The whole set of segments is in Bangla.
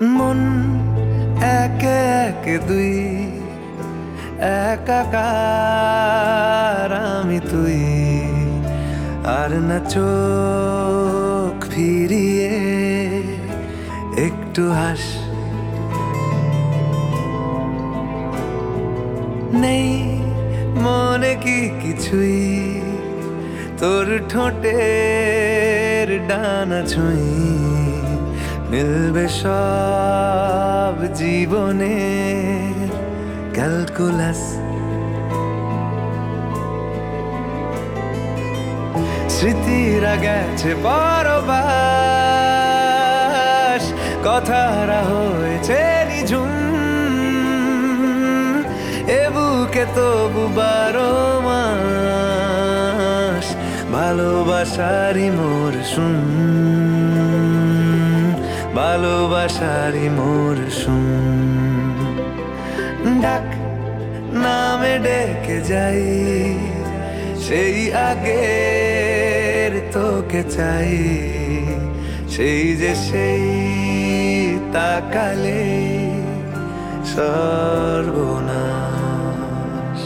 মন একে একে দুই, একাকার আমি তুই। আর না চোখ ফিরিয়ে একটু হাস, নেই মনে কি কিছুই, তোর ঠোঁটের ডানা ছুঁই। মিলবে সব জীবনে ক্যালকুলাস। স্মৃতিরা গেছে পরবাস, কথারা হয়েছে নিঝুম। এ বুকে তবু 12 মাস ভালোবাসারই মরশুম, ভালোবাসারই মরশুম। ডাক নামে ডেকে যাই, সেই আগের তোকে চাই। সেই যে সেই তাকালে সর্বনাশ।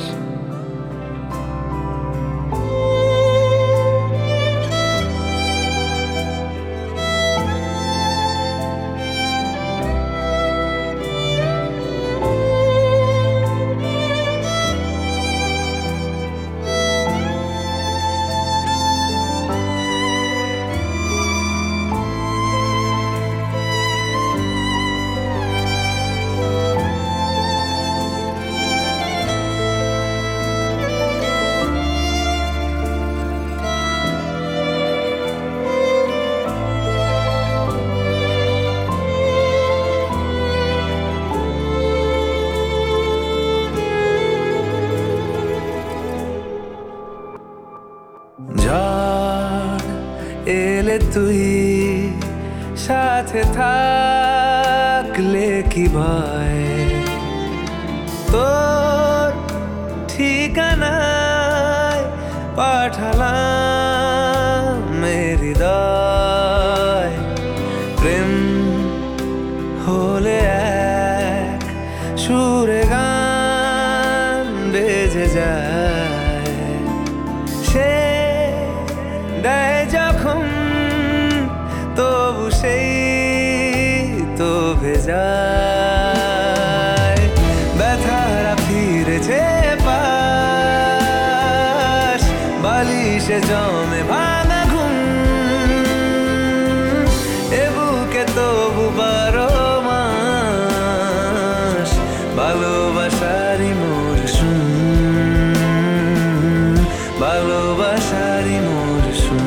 ঝড় এলে তুই সাথে থাকলে কি ভয়, তোর ঠিকানায় পাঠালাম হৃদয়। প্রেম হলে এক সুরে গান বেজে যায়, সে দেয় যখন তবু সেই তো ভেজায়। ব্যথারা ফিরেছে পাশ, বালিশে জমে ভাঙা ঘুম। এ বুকে তবু 12 মাস ভালোবাসারই মরশুম, ভালোবাসারই মরশুম।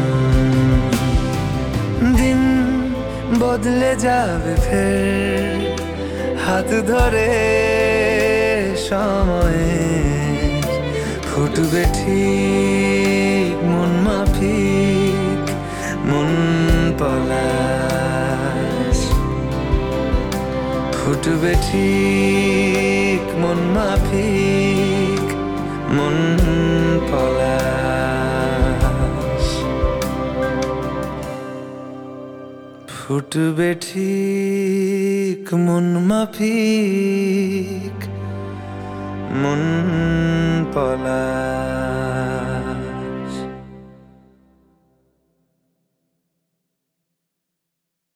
দিন বদলে যাবে ফের, হাত ধরে সময়ে ফুটবে ঠিক মন মাফিক মন পলাশ। ফুটবে ঠিক মন মাফিক মন পলাশ। ফুটবে ঠিক মন মাফিক